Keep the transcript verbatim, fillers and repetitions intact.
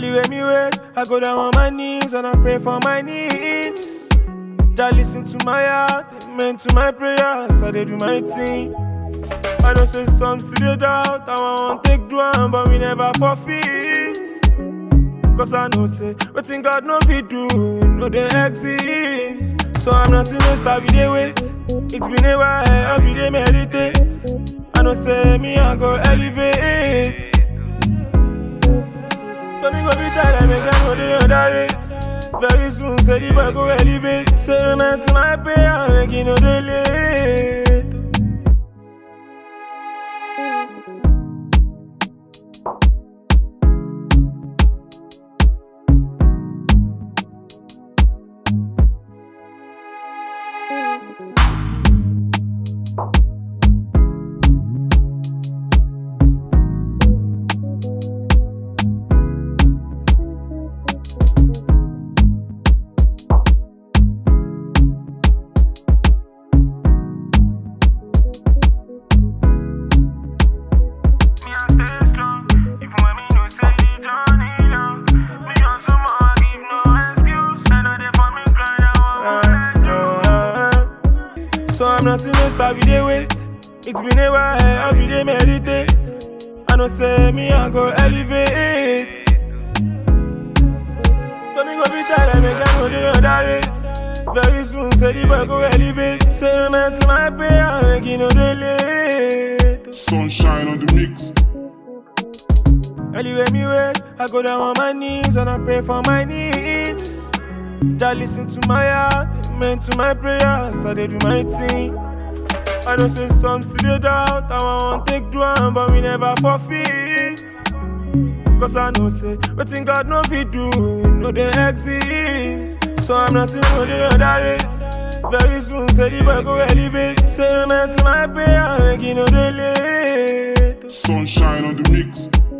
Anyway, me wait, I go down on my knees and I pray for my needs. Just listen to my heart, amen to my prayers, I dey do my thing. I don't say some still doubt, I want take do am, but we never forfeit. Cause I know say, wetin God no fit do, no dey exist. So I'm not in a star, we dey wait. It's been a while, I be dey meditate. I know say me I go elevate. So me go be tired, make them know they underrate. Very soon, say the boy go elevate. Say man to my prayer, make you know they late. So I'm not in a star, we dey wait. It's been a while, I be dey meditate. I know say me I go elevate. So me go be tired, make them know they underrate. Very soon, say the boy go elevate. Say man to my prayer, make you know they late. Sunshine on the mix. Anyway, me wait, I go down on my knees and I pray for my needs. Just listen to my heart, amen to my prayers, I dey do my thing. I know say some still doubt, I want take do am, but we never forfeit. Cause I know say, wetin God no fit do, no dey exist. So I'm not in no dey underrate. Very soon, say the boy go elevate. Say amen to my prayer, make you know they late. Sunshine on the mix.